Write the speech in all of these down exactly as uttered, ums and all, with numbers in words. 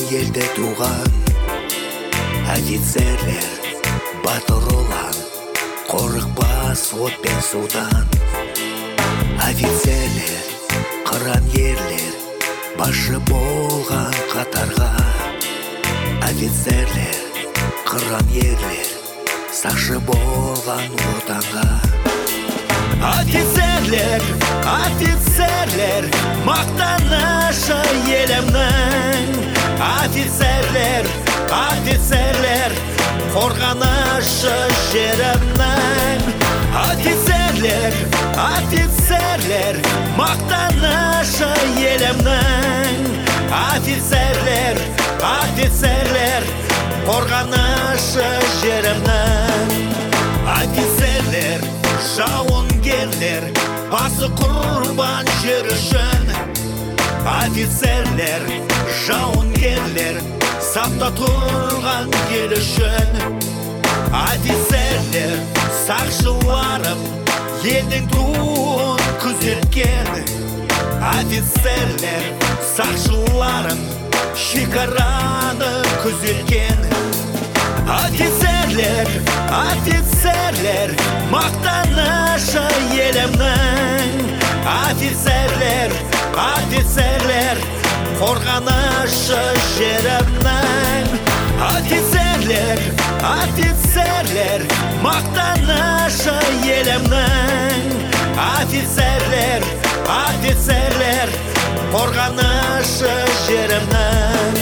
елде туған офицерлер батыр ұлан, қорықпас от пен судан. Офицерлер, қыран ерлер, басшы болған қатарға. Офицерлер, қыран ерлер, сақшы болған отанға. Офицерлер, офицерлер, мақтанышы елімнің. Офицерлер, офицерлер, қорғанышы жерімнің. Офицерлер, офицерлер, мақтанышы елімнің. Офицерлер, офицерлер, қорғанышы жерімнің. Офицерлер, жауынгерлер, басы құрбан жер үшін. Офицерлер, жауынгерлер, сапта тұрған ел үшін. Офицерлер, сақшыларым, елдің туын күзеткен. Офицерлер, сақшыларым, шекараны күзеткен. Офицерлер, офицерлер, мақтанышы елімнің. Офицерлер, офицерлер, қорғанышы жерімнің. Офицерлер, офицерлер, мақтанышы елімнің. Офицерлер, офицерлер, қорғанышы жерімнің.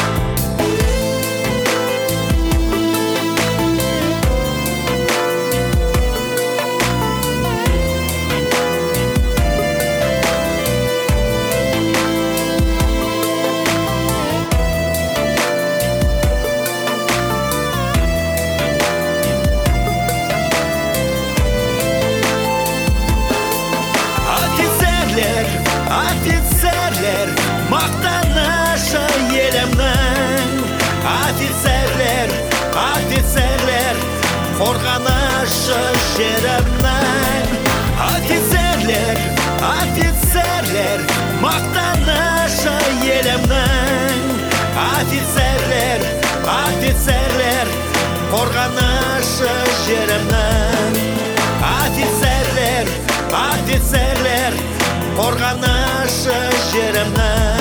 Офицерлер, мақтанышы елімнің. Офицерлер, офицерлер, қорғанышы жерімнің. Офицерлер, офицерлер, мақтанышы елімнің. Офицерлер, офицерлер, қорғанышы жерімнің. Офицерлер, офицерлер, қорғанышы жерімнің.